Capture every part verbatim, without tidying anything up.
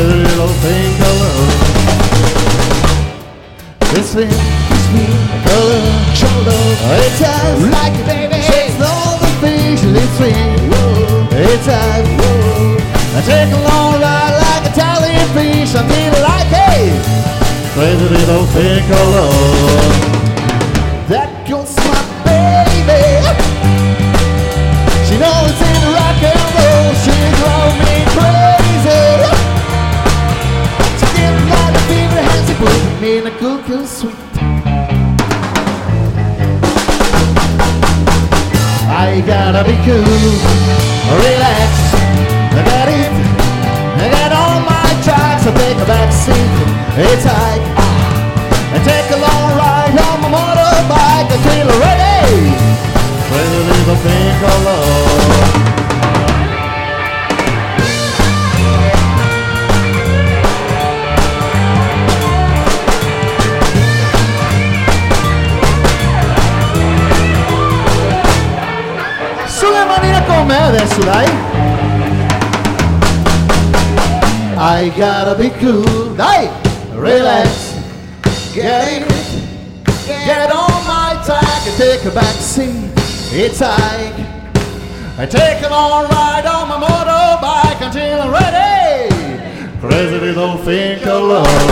Crazy little thing called love. This thing, this thing called love. Show love. It sounds like it, baby. Shakes all the things you live through. It sounds, whoa. I take a long ride like a Italian fish. I feel like a crazy little thing called love. That girl's my baby. She knows it's in rock and roll. She drove me crazy. She didn't like the fever hands. She put me in a good, good sweet. I gotta be cool, relax. I got it. I got all my tracks. I take a back seat. It's like ah. I take a long ride on my motorbike until I'm ready. Crazy little thing called love. Sulle manine con me adesso, dai. I gotta be cool, dai. Relax, get it, get on my track and take a back seat. It's like I take a long ride on my motorbike until I'm ready. Crazy little thing called love.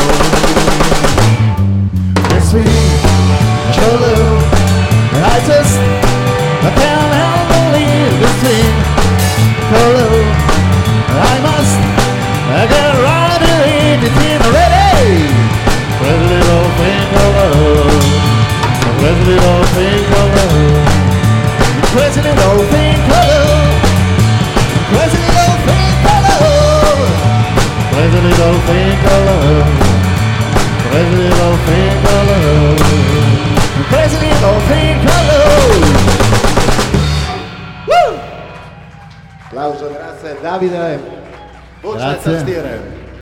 This sweet, your love. I just I can't help believe this thing called love. I must I get right in until I'm ready. Crazy little thing called love. Crazy little thing called love. Crazy little thing called love. Crazy little thing called love. Crazy little thing called love. Crazy little thing called love. Crazy little thing called love. Woo! Applauso, grazie Davide. Voce e tastiere.